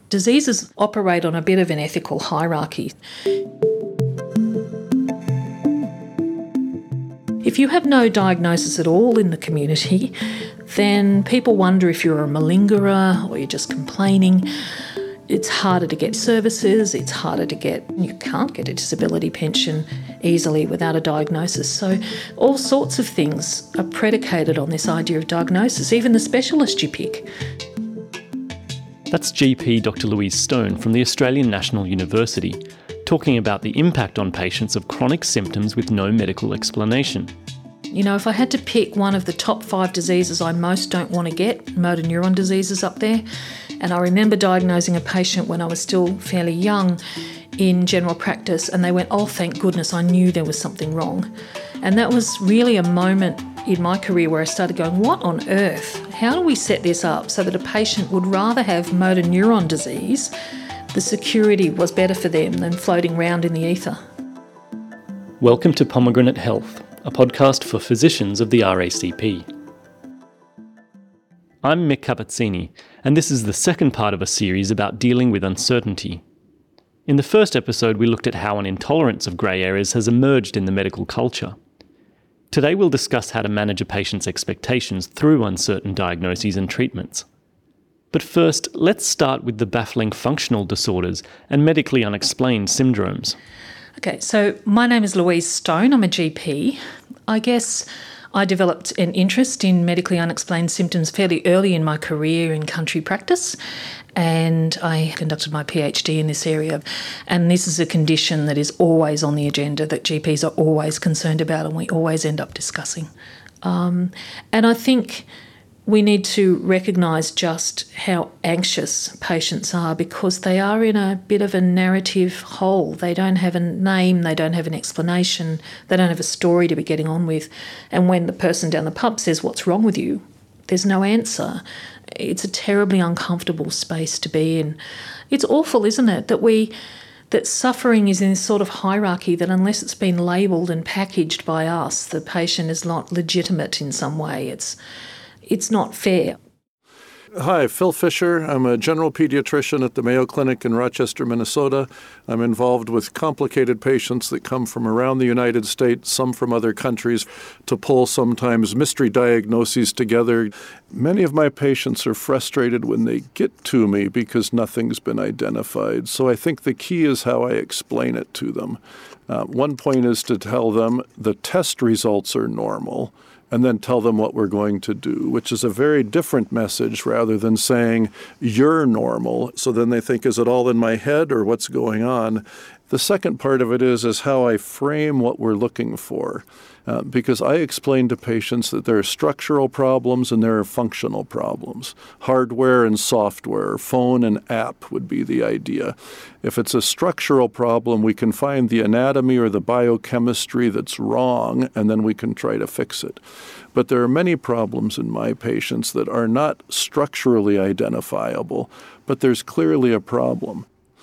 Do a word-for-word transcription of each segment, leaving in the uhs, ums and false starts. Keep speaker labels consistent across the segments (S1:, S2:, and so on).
S1: Diseases operate on a bit of an ethical hierarchy. If you have no diagnosis at all in the community, then people wonder if you're a malingerer or you're just complaining. It's harder to get services, it's harder to get, you can't get a disability pension easily without a diagnosis. So all sorts of things are predicated on this idea of diagnosis, even the specialist you pick.
S2: That's G P Doctor Louise Stone from the Australian National University, talking about the impact on patients of chronic symptoms with no medical explanation.
S1: You know, if I had to pick one of the top five diseases I most don't want to get, motor neuron disease is up there. And I remember diagnosing a patient when I was still fairly young in general practice, and they went, oh, thank goodness, I knew there was something wrong. And that was really a moment in my career where I started going, what on earth? How do we set this up so that a patient would rather have motor neuron disease, the security was better for them than floating around in the ether?
S2: Welcome to Pomegranate Health, a podcast for physicians of the R A C P. I'm Mick Capazzini, and this is the second part of a series about dealing with uncertainty. In the first episode, we looked at how an intolerance of grey areas has emerged in the medical culture. Today, we'll discuss how to manage a patient's expectations through uncertain diagnoses and treatments. But first, let's start with the baffling functional disorders and medically unexplained syndromes.
S1: Okay, so my name is Louise Stone. I'm a G P. I guess I developed an interest in medically unexplained symptoms fairly early in my career in country practice, and I conducted my PhD in this area. And this is a condition that is always on the agenda, that G Ps are always concerned about and we always end up discussing. Um, and I think we need to recognise just how anxious patients are because they are in a bit of a narrative hole. They don't have a name, they don't have an explanation, they don't have a story to be getting on with. And when the person down the pub says, what's wrong with you? There's no answer. It's a terribly uncomfortable space to be in. It's awful, isn't it, that we that suffering is in this sort of hierarchy that unless it's been labelled and packaged by us, the patient is not legitimate in some way. It's It's not fair.
S3: Hi, Phil Fisher. I'm a general pediatrician at the Mayo Clinic in Rochester, Minnesota. I'm involved with complicated patients that come from around the United States, some from other countries, to pull sometimes mystery diagnoses together. Many of my patients are frustrated when they get to me because nothing's been identified. So I think the key is how I explain it to them. Uh, one point is to tell them the test results are normal, and then tell them what we're going to do, which is a very different message rather than saying, you're normal. So then they think, is it all in my head or what's going on? The second part of it is, is how I frame what we're looking for. Uh, because I explain to patients that there are structural problems and there are functional problems. Hardware and software, phone and app would be the idea. If it's a structural problem, we can find the anatomy or the biochemistry that's wrong, and then we can try to fix it. But there are many problems in my patients that are not structurally identifiable, but there's clearly a problem.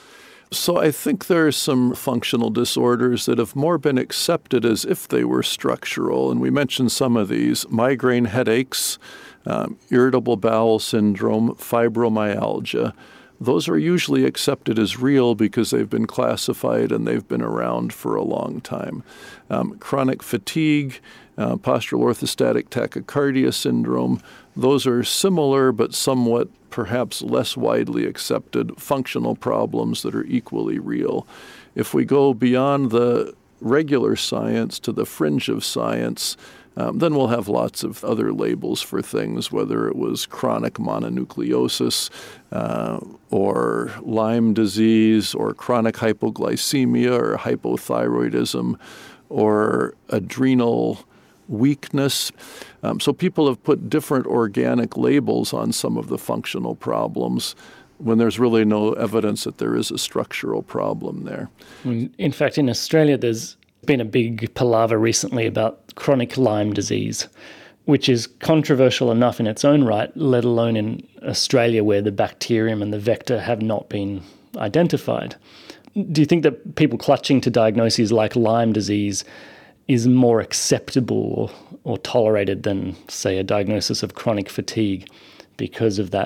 S3: So I think there are some functional disorders that have more been accepted as if they were structural, and we mentioned some of these: migraine headaches, um, irritable bowel syndrome, fibromyalgia. Those are usually accepted as real because they've been classified and they've been around for a long time. Um, chronic fatigue, uh, postural orthostatic tachycardia syndrome, those are similar but somewhat perhaps less widely accepted functional problems that are equally real. If we go beyond the regular science to the fringe of science, Um, then we'll have lots of other labels for things, whether it was chronic mononucleosis uh, or Lyme disease or chronic hypoglycemia or hypothyroidism or adrenal weakness. Um, so people have put different organic labels on some of the functional problems when there's really no evidence that there is a structural problem there.
S2: In fact, in Australia, there's been a big palaver recently about chronic Lyme disease, which is controversial enough in its own right, let alone in Australia where the bacterium and the vector have not been identified. Do you think that people clutching to diagnoses like Lyme disease is more acceptable or, or tolerated than, say, a diagnosis of chronic fatigue because of that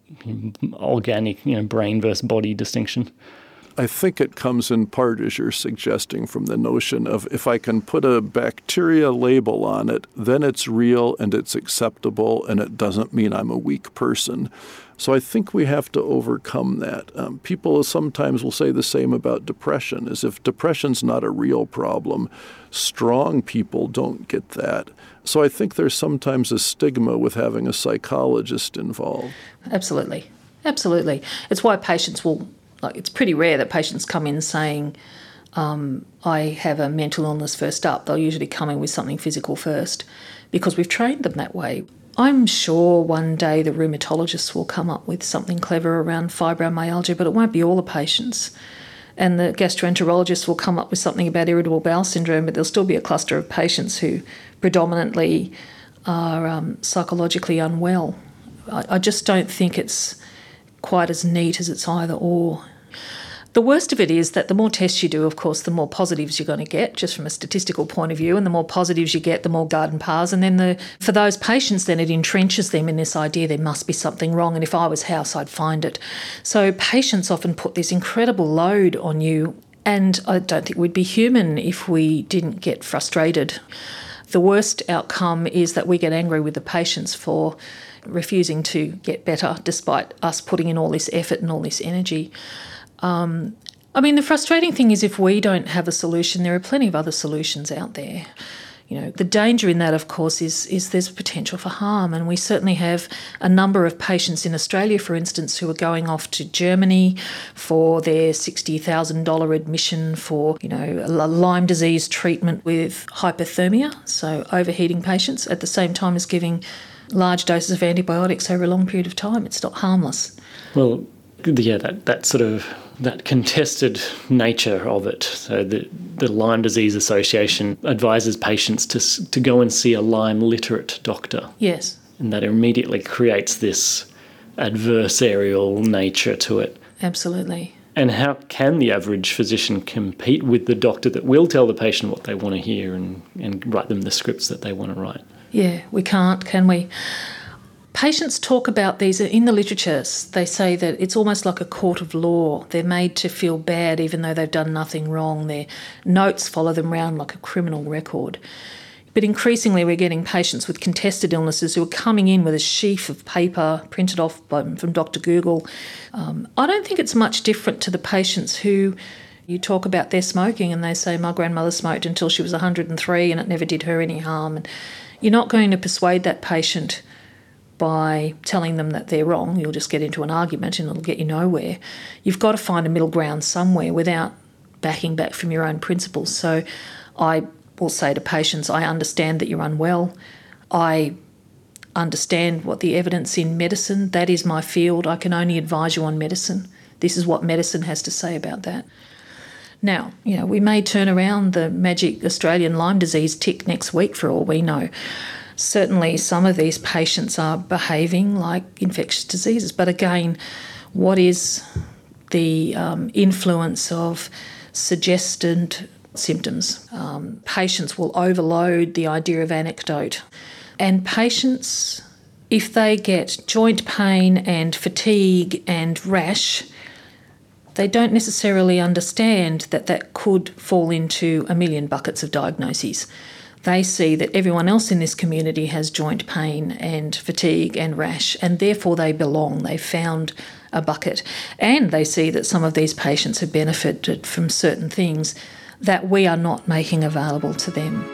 S2: organic, you know, brain versus body distinction?
S3: I think it comes in part, as you're suggesting, from the notion of if I can put a bacteria label on it, then it's real and it's acceptable and it doesn't mean I'm a weak person. So I think we have to overcome that. Um, people sometimes will say the same about depression, as if depression's not a real problem. Strong people don't get that. So I think there's sometimes a stigma with having a psychologist involved.
S1: Absolutely. Absolutely. It's why patients will, like, it's pretty rare that patients come in saying, um, I have a mental illness first up. They'll usually come in with something physical first because we've trained them that way. I'm sure one day the rheumatologists will come up with something clever around fibromyalgia, but it won't be all the patients. And the gastroenterologists will come up with something about irritable bowel syndrome, but there'll still be a cluster of patients who predominantly are um, psychologically unwell. I, I just don't think it's quite as neat as it's either or. The worst of it is that the more tests you do, of course, the more positives you're going to get, just from a statistical point of view, and the more positives you get, the more garden paths. And then the, for those patients, then it entrenches them in this idea there must be something wrong, and if I was House, I'd find it. So patients often put this incredible load on you, and I don't think we'd be human if we didn't get frustrated. The worst outcome is that we get angry with the patients for refusing to get better, despite us putting in all this effort and all this energy. Um, I mean, the frustrating thing is if we don't have a solution, there are plenty of other solutions out there. You know, the danger in that, of course, is is there's potential for harm. And we certainly have a number of patients in Australia, for instance, who are going off to Germany for their sixty thousand dollars admission for, you know, Lyme disease treatment with hypothermia, so overheating patients, at the same time as giving large doses of antibiotics over a long period of time. It's not harmless.
S2: Well, yeah, that, that sort of, that contested nature of it. So the, the Lyme Disease Association advises patients to to go and see a Lyme literate doctor.
S1: Yes.
S2: And that immediately creates this adversarial nature to it.
S1: Absolutely.
S2: And how can the average physician compete with the doctor that will tell the patient what they want to hear and, and write them the scripts that they want to write?
S1: Yeah, we can't, can we? Patients talk about these in the literature. They say that it's almost like a court of law. They're made to feel bad even though they've done nothing wrong. Their notes follow them around like a criminal record. But increasingly we're getting patients with contested illnesses who are coming in with a sheaf of paper printed off by, from Doctor Google. Um, I don't think it's much different to the patients who you talk about their smoking and they say, my grandmother smoked until she was one hundred and three and it never did her any harm. And you're not going to persuade that patient by telling them that they're wrong. You'll just get into an argument and it'll get you nowhere. You've got to find a middle ground somewhere without backing back from your own principles. So I will say to patients, I understand that you're unwell. I understand what the evidence in medicine, that is my field. I can only advise you on medicine. This is what medicine has to say about that. Now, you know, we may turn around the magic Australian Lyme disease tick next week for all we know. Certainly some of these patients are behaving like infectious diseases. But again, what is the um, influence of suggested symptoms? Um, patients will overload the idea of anecdote. And patients, if they get joint pain and fatigue and rash, they don't necessarily understand that that could fall into a million buckets of diagnoses. They see that everyone else in this community has joint pain and fatigue and rash, and therefore they belong. They've found a bucket. And they see that some of these patients have benefited from certain things that we are not making available to them.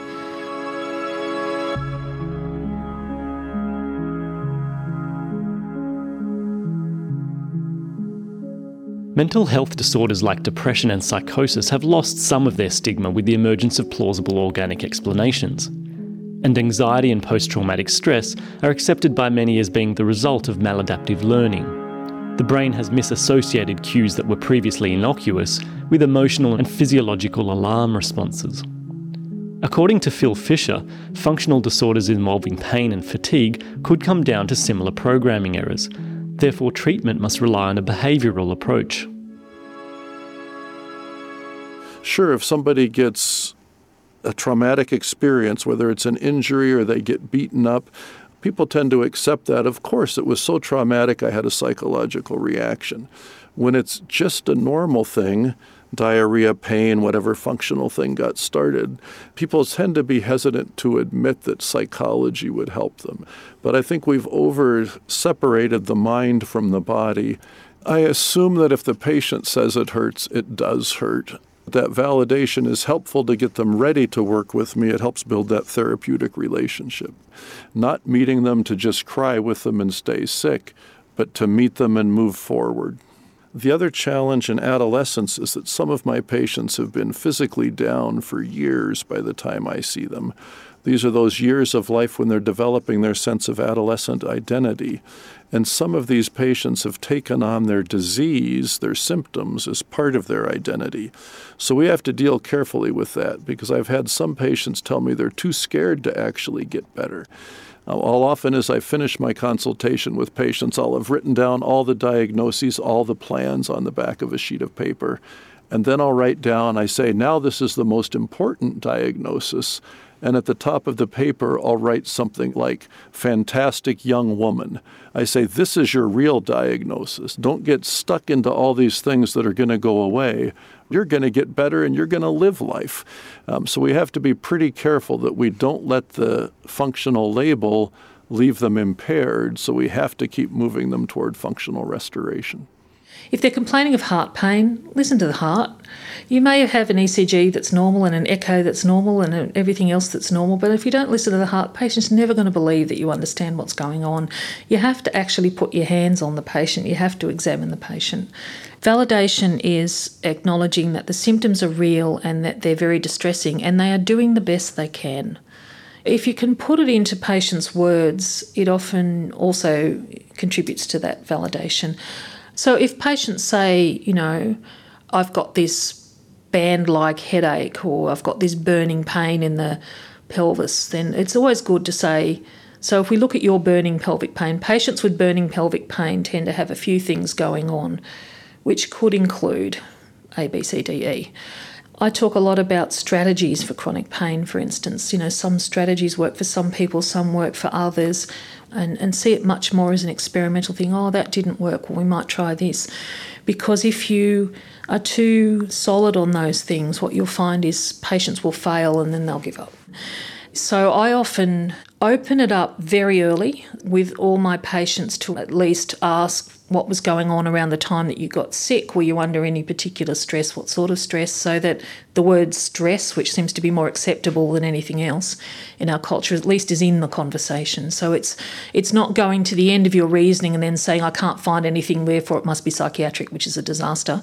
S2: Mental health disorders like depression and psychosis have lost some of their stigma with the emergence of plausible organic explanations. And anxiety and post-traumatic stress are accepted by many as being the result of maladaptive learning. The brain has misassociated cues that were previously innocuous with emotional and physiological alarm responses. According to Phil Fisher, functional disorders involving pain and fatigue could come down to similar programming errors. Therefore, treatment must rely on a behavioural approach.
S3: Sure, if somebody gets a traumatic experience, whether it's an injury or they get beaten up, People tend to accept that. Of course, it was so traumatic I had a psychological reaction. When it's just a normal thing, diarrhea, pain, whatever functional thing got started, people tend to be hesitant to admit that psychology would help them. But I think we've over-separated the mind from the body. I assume that if the patient says it hurts, it does hurt. That validation is helpful to get them ready to work with me. It helps build that therapeutic relationship. Not meeting them to just cry with them and stay sick, but to meet them and move forward. The other challenge in adolescence is that some of my patients have been physically down for years by the time I see them. These are those years of life when they're developing their sense of adolescent identity. And some of these patients have taken on their disease, their symptoms, as part of their identity. So we have to deal carefully with that, because I've had some patients tell me they're too scared to actually get better. Now, all often as I finish my consultation with patients, I'll have written down all the diagnoses, all the plans on the back of a sheet of paper. And then I'll write down, I say, now this is the most important diagnosis. And at the top of the paper, I'll write something like, fantastic young woman. I say, this is your real diagnosis. Don't get stuck into all these things that are going to go away. You're going to get better and you're going to live life. Um, so we have to be pretty careful that we don't let the functional label leave them impaired. So we have to keep moving them toward functional restoration.
S1: If they're complaining of heart pain, listen to the heart. You may have an E C G that's normal and an echo that's normal and everything else that's normal, but if you don't listen to the heart, the patient's never going to believe that you understand what's going on. You have to actually put your hands on the patient. You have to examine the patient. Validation is acknowledging that the symptoms are real and that they're very distressing and they are doing the best they can. If you can put it into patients' words, it often also contributes to that validation. So if patients say, you know, I've got this band-like headache or I've got this burning pain in the pelvis, then it's always good to say, so if we look at your burning pelvic pain, patients with burning pelvic pain tend to have a few things going on, which could include A, B, C, D, E. I talk a lot about strategies for chronic pain, for instance. You know, some strategies work for some people, some work for others, and, and see it much more as an experimental thing. Oh, that didn't work, well, we might try this. Because if you are too solid on those things, what you'll find is patients will fail and then they'll give up. So I often open it up very early with all my patients to at least ask what was going on around the time that you got sick. Were you under any particular stress? What sort of stress? So that the word stress, which seems to be more acceptable than anything else in our culture, at least is in the conversation. So it's it's not going to the end of your reasoning and then saying, I can't find anything, therefore it must be psychiatric, which is a disaster.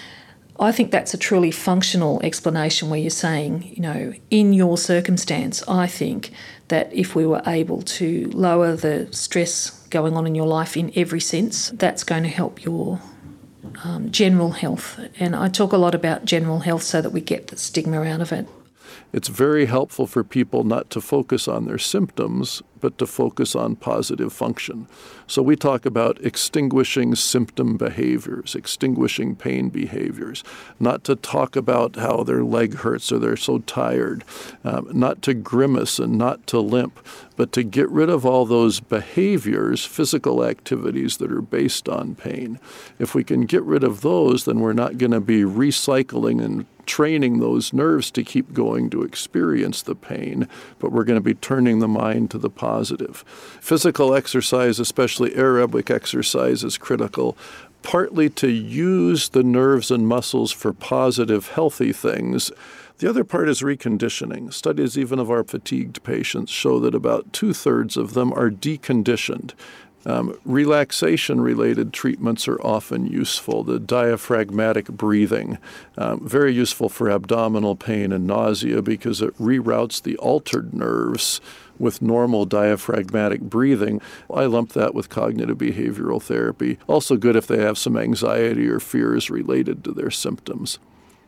S1: I think that's a truly functional explanation where you're saying, you know, in your circumstance, I think that if we were able to lower the stress going on in your life in every sense, that's going to help your um, general health. And I talk a lot about general health so that we get the stigma out of it.
S3: It's very helpful for people not to focus on their symptoms, but to focus on positive function. So we talk about extinguishing symptom behaviors, extinguishing pain behaviors, not to talk about how their leg hurts or they're so tired, um, not to grimace and not to limp, but to get rid of all those behaviors, physical activities that are based on pain. If we can get rid of those, then we're not going to be recycling and training those nerves to keep going to experience the pain, but we're going to be turning the mind to the positive. Physical exercise, especially aerobic exercise, is critical, partly to use the nerves and muscles for positive, healthy things. The other part is reconditioning. Studies even of our fatigued patients show that about two-thirds of them are deconditioned. Um, relaxation-related treatments are often useful. The diaphragmatic breathing, um, very useful for abdominal pain and nausea because it reroutes the altered nerves with normal diaphragmatic breathing. I lump that with cognitive behavioral therapy. Also good if they have some anxiety or fears related to their symptoms.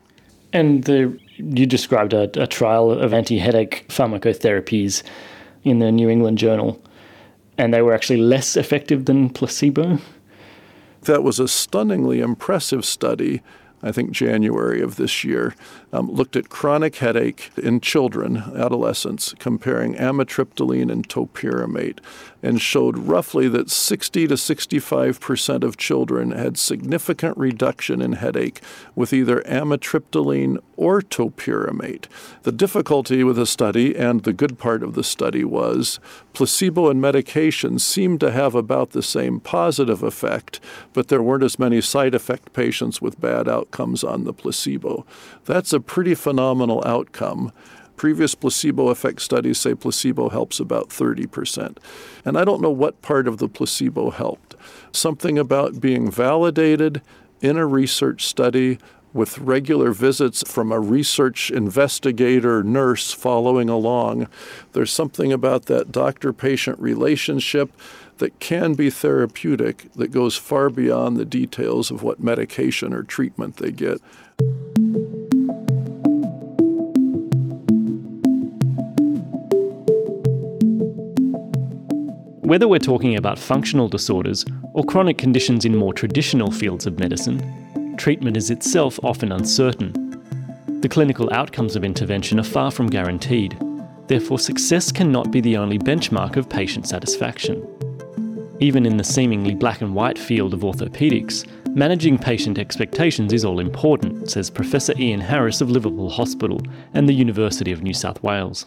S2: And the, you described a, a trial of anti-headache pharmacotherapies in the New England Journal, and they were actually less effective than placebo.
S3: That was a stunningly impressive study. I think January of this year, um, looked at chronic headache in children, adolescents, comparing amitriptyline and topiramate, and showed roughly that sixty to sixty-five percent of children had significant reduction in headache with either amitriptyline or topiramate. The difficulty with the study, and the good part of the study, was placebo and medication seemed to have about the same positive effect, but there weren't as many side effect patients with bad outcomes on the placebo. That's a pretty phenomenal outcome. Previous placebo effect studies say placebo helps about thirty percent. And I don't know what part of the placebo helped. Something about being validated in a research study with regular visits from a research investigator nurse following along. There's something about that doctor-patient relationship that can be therapeutic that goes far beyond the details of what medication or treatment they get.
S2: Whether we're talking about functional disorders or chronic conditions in more traditional fields of medicine, treatment is itself often uncertain. The clinical outcomes of intervention are far from guaranteed. Therefore, success cannot be the only benchmark of patient satisfaction. Even in the seemingly black and white field of orthopaedics, managing patient expectations is all important, says Professor Ian Harris of Liverpool Hospital and the University of New South Wales.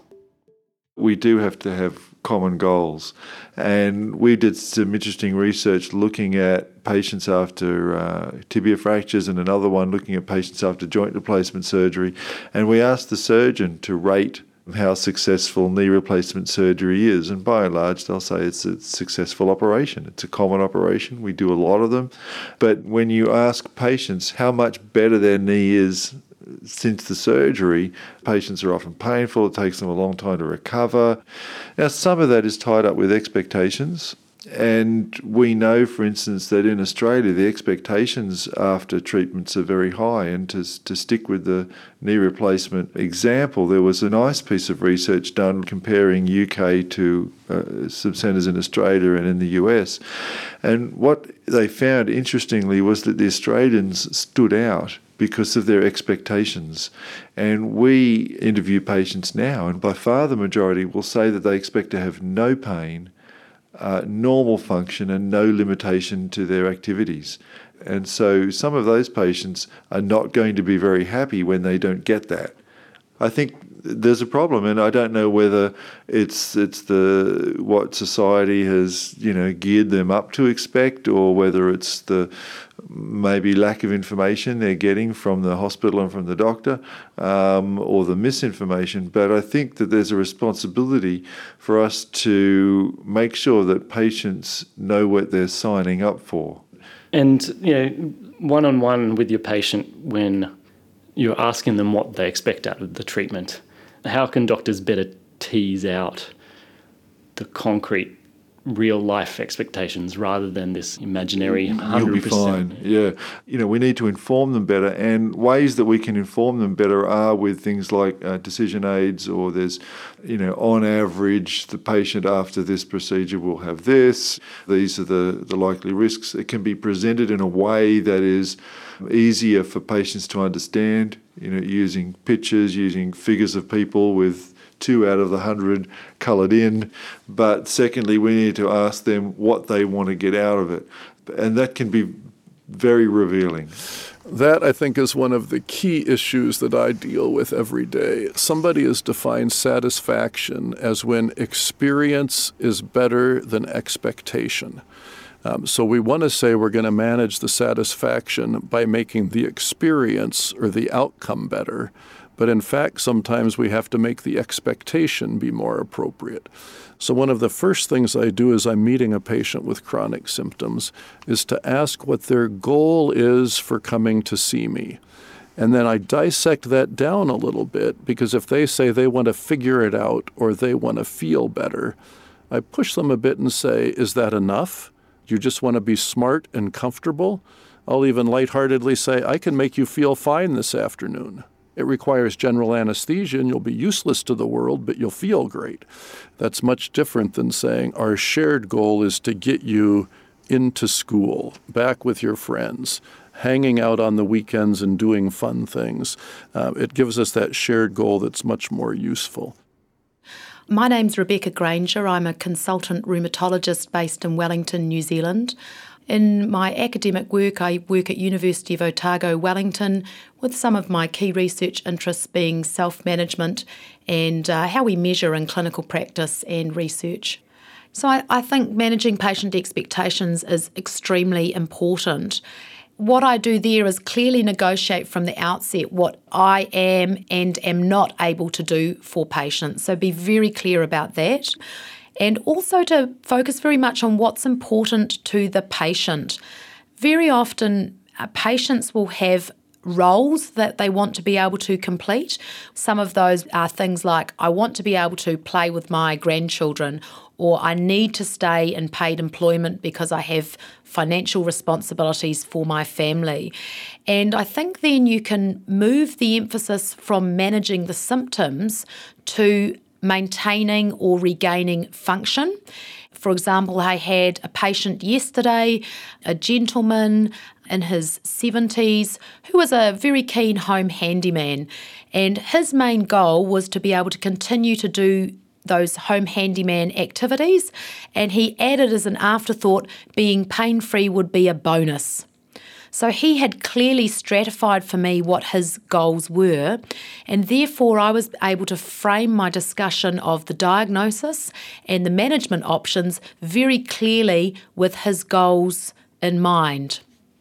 S4: We do have to have common goals. And we did some interesting research looking at patients after uh, tibia fractures, and another one looking at patients after joint replacement surgery. And we asked the surgeon to rate how successful knee replacement surgery is. And by and large, they'll say it's a successful operation. It's a common operation. We do a lot of them. But when you ask patients how much better their knee is since the surgery, patients are often painful. It takes them a long time to recover. Now, some of that is tied up with expectations. And we know, for instance, that in Australia, the expectations after treatments are very high. And to, to stick with the knee replacement example, there was a nice piece of research done comparing U K to uh, some centres in Australia and in the U S. And what they found, interestingly, was that the Australians stood out because of their expectations. And we interview patients now, and by far the majority will say that they expect to have no pain, Uh, normal function, and no limitation to their activities. And so some of those patients are not going to be very happy when they don't get that. I think there's a problem, and I don't know whether it's it's the what society has, you know, geared them up to expect, or whether it's the maybe lack of information they're getting from the hospital and from the doctor, um, or the misinformation. But I think that there's a responsibility for us to make sure that patients know what they're signing up for.
S2: And, you know, one-on-one with your patient, when you're asking them what they expect out of the treatment, how can doctors better tease out the concrete real-life expectations rather than this imaginary one hundred percent?
S4: You'll be fine, yeah. You know, we need to inform them better, and ways that we can inform them better are with things like uh, decision aids, or there's, you know, on average, the patient after this procedure will have this. These are the, the likely risks. It can be presented in a way that is easier for patients to understand, you know, using pictures, using figures of people with two out of the hundred coloured in. But secondly, we need to ask them what they want to get out of it. And that can be very revealing.
S3: That, I think, is one of the key issues that I deal with every day. Somebody has defined satisfaction as when experience is better than expectation. Um, so we want to say we're going to manage the satisfaction by making the experience or the outcome better. But in fact, sometimes we have to make the expectation be more appropriate. So one of the first things I do as I'm meeting a patient with chronic symptoms is to ask what their goal is for coming to see me. And then I dissect that down a little bit, because if they say they want to figure it out or they want to feel better, I push them a bit and say, is that enough? You just want to be smart and comfortable? I'll even lightheartedly say, I can make you feel fine this afternoon. It requires general anesthesia and you'll be useless to the world, but you'll feel great. That's much different than saying our shared goal is to get you into school, back with your friends, hanging out on the weekends and doing fun things. Uh, it gives us that shared goal that's much more useful.
S5: My name's Rebecca Granger. I'm a consultant rheumatologist based in Wellington, New Zealand. In my academic work, I work at University of Otago, Wellington, with some of my key research interests being self-management and uh, how we measure in clinical practice and research. So I, I think managing patient expectations is extremely important. What I do there is clearly negotiate from the outset what I am and am not able to do for patients. So be very clear about that. And also to focus very much on what's important to the patient. Very often, uh, patients will have roles that they want to be able to complete. Some of those are things like, I want to be able to play with my grandchildren, or I need to stay in paid employment because I have financial responsibilities for my family. And I think then you can move the emphasis from managing the symptoms to maintaining or regaining function. For example, I had a patient yesterday, a gentleman in his seventies, who was a very keen home handyman. And his main goal was to be able to continue to do those home handyman activities. And he added as an afterthought, being pain-free would be a bonus. So he had clearly stratified for me what his goals were, and therefore I was able to frame my discussion of the diagnosis and the management options very clearly with his goals in mind.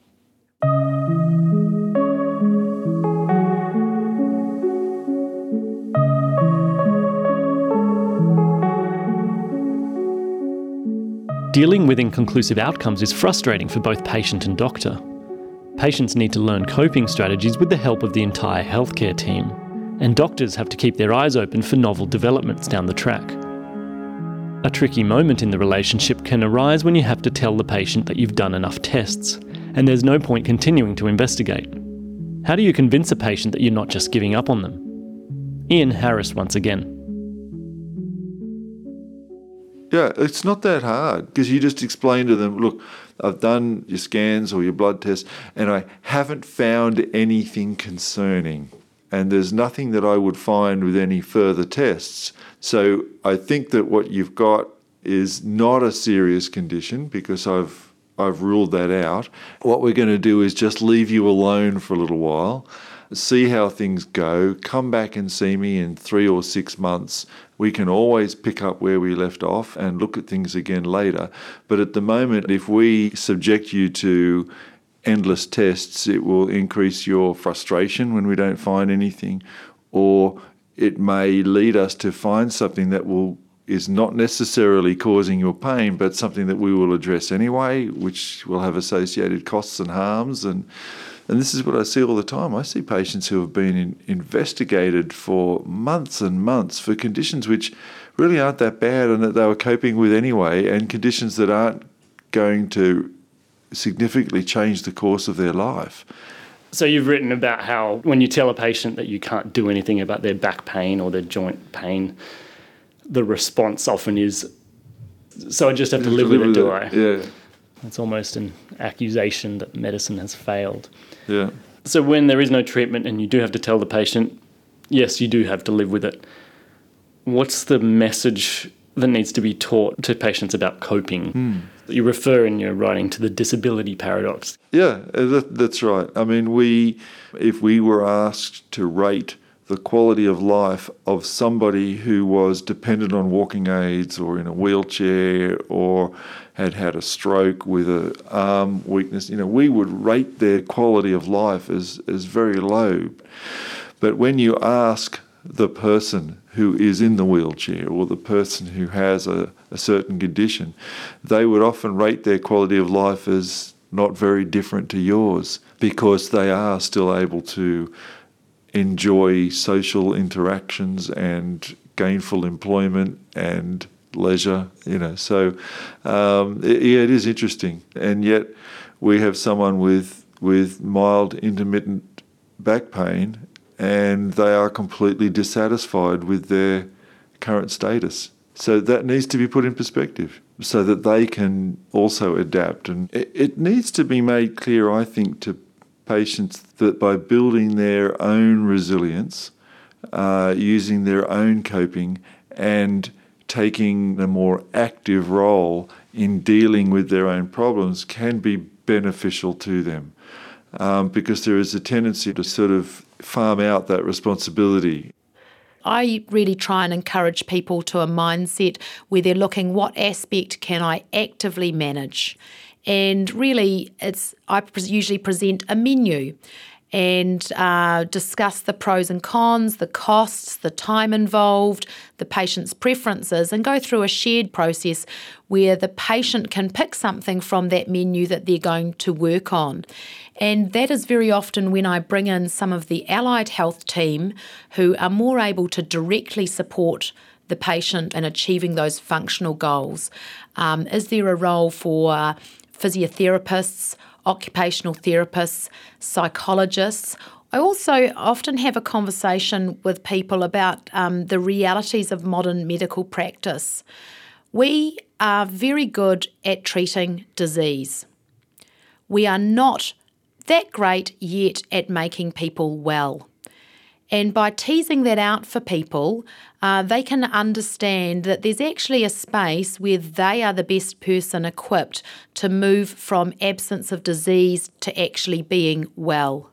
S2: Dealing with inconclusive outcomes is frustrating for both patient and doctor. Patients need to learn coping strategies with the help of the entire healthcare team, and doctors have to keep their eyes open for novel developments down the track. A tricky moment in the relationship can arise when you have to tell the patient that you've done enough tests, and there's no point continuing to investigate. How do you convince a patient that you're not just giving up on them? Ian Harris once again.
S4: Yeah, it's not that hard because you just explain to them, look, I've done your scans or your blood tests and I haven't found anything concerning, and there's nothing that I would find with any further tests. So I think that what you've got is not a serious condition because I've I've ruled that out. What we're going to do is just leave you alone for a little while, see how things go, come back and see me in three or six months. We can always pick up where we left off and look at things again later. But at the moment, if we subject you to endless tests, it will increase your frustration when we don't find anything, or it may lead us to find something that will is not necessarily causing your pain, but something that we will address anyway, which will have associated costs and harms. And And this is what I see all the time. I see patients who have been in, investigated for months and months for conditions which really aren't that bad and that they were coping with anyway, and conditions that aren't going to significantly change the course of their life.
S2: So you've written about how when you tell a patient that you can't do anything about their back pain or their joint pain, the response often is, so I just have to live with it, do I?
S4: Yeah.
S2: It's almost an accusation that medicine has failed.
S4: Yeah.
S2: So when there is no treatment and you do have to tell the patient, yes, you do have to live with it, what's the message that needs to be taught to patients about coping? Mm. You refer in your writing to the disability paradox.
S4: Yeah, that, that's right. I mean, we, if we were asked to rate the quality of life of somebody who was dependent on walking aids or in a wheelchair or had had a stroke with an arm weakness, you know, we would rate their quality of life as, as very low. But when you ask the person who is in the wheelchair or the person who has a, a certain condition, they would often rate their quality of life as not very different to yours because they are still able to enjoy social interactions and gainful employment and leisure, you know. So, um, it, yeah, it is interesting. And yet we have someone with with mild intermittent back pain and they are completely dissatisfied with their current status. So that needs to be put in perspective. so that they can also adapt. And it, it needs to be made clear, I think, to patients that by building their own resilience, uh, using their own coping, and taking a more active role in dealing with their own problems can be beneficial to them. Um, because there is a tendency to sort of farm out that responsibility.
S5: I really try and encourage people to a mindset where they're looking, what aspect can I actively manage? And really, it's I usually present a menu and uh, discuss the pros and cons, the costs, the time involved, the patient's preferences, and go through a shared process where the patient can pick something from that menu that they're going to work on. And that is very often when I bring in some of the allied health team who are more able to directly support the patient in achieving those functional goals. Um, is there a role for uh, physiotherapists, occupational therapists, psychologists? I also often have a conversation with people about um, the realities of modern medical practice. We are very good at treating disease. We are not that great yet at making people well. And by teasing that out for people, uh, they can understand that there's actually a space where they are the best person equipped to move from absence of disease to actually being well.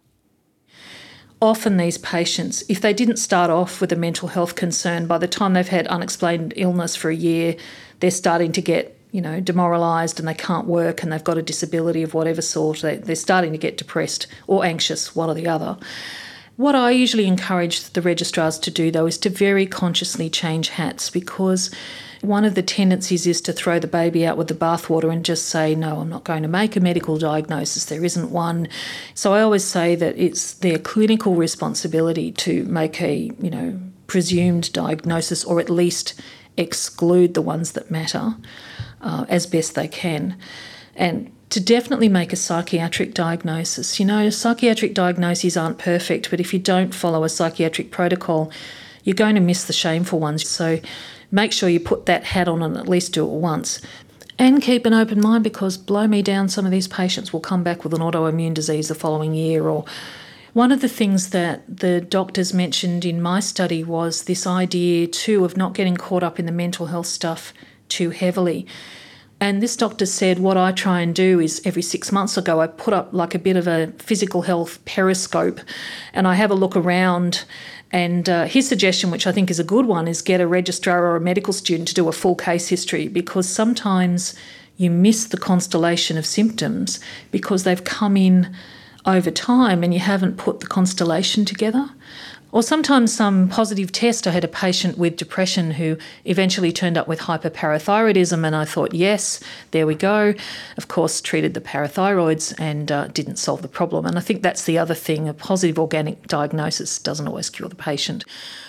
S1: Often these patients, if they didn't start off with a mental health concern, by the time they've had unexplained illness for a year, they're starting to get, you know, demoralised and they can't work and they've got a disability of whatever sort. They, they're starting to get depressed or anxious, one or the other. What I usually encourage the registrars to do, though, is to very consciously change hats, because one of the tendencies is to throw the baby out with the bathwater and just say, no, I'm not going to make a medical diagnosis, there isn't one. So I always say that it's their clinical responsibility to make a, you know, presumed diagnosis, or at least exclude the ones that matter uh, as best they can. And to definitely make a psychiatric diagnosis. You know, psychiatric diagnoses aren't perfect, but if you don't follow a psychiatric protocol, you're going to miss the shameful ones. So make sure you put that hat on and at least do it once. And keep an open mind, because blow me down, some of these patients will come back with an autoimmune disease the following year. Or one of the things that the doctors mentioned in my study was this idea too of not getting caught up in the mental health stuff too heavily. And this doctor said, what I try and do is every six months ago, I put up like a bit of a physical health periscope and I have a look around. And uh, his suggestion, which I think is a good one, is get a registrar or a medical student to do a full case history, because sometimes you miss the constellation of symptoms because they've come in over time and you haven't put the constellation together. Or sometimes some positive test. I had a patient with depression who eventually turned up with hyperparathyroidism, and I thought, yes, there we go. Of course, treated the parathyroids and uh, didn't solve the problem. And I think that's the other thing. A positive organic diagnosis doesn't always cure the patient.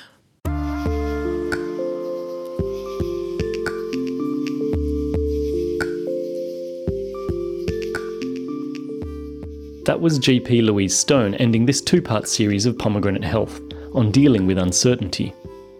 S2: That was G P Louise Stone ending this two-part series of Pomegranate Health on dealing with uncertainty.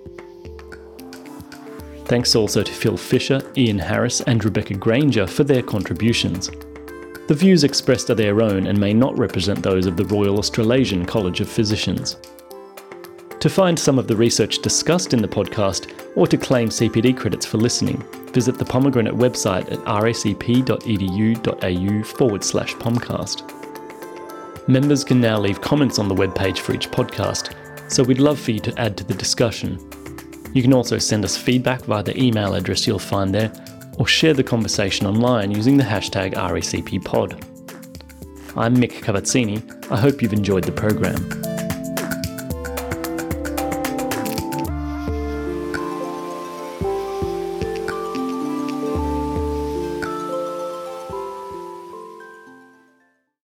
S2: Thanks also to Phil Fisher, Ian Harris and Rebecca Granger for their contributions. The views expressed are their own and may not represent those of the Royal Australasian College of Physicians. To find some of the research discussed in the podcast, or to claim C P D credits for listening, visit the Pomegranate website at racp.edu.au forward slash pomcast. Members can now leave comments on the webpage for each podcast, so we'd love for you to add to the discussion. You can also send us feedback via the email address you'll find there, or share the conversation online using the hashtag R A C P pod. I'm Mick Cavazzini. I hope you've enjoyed the program.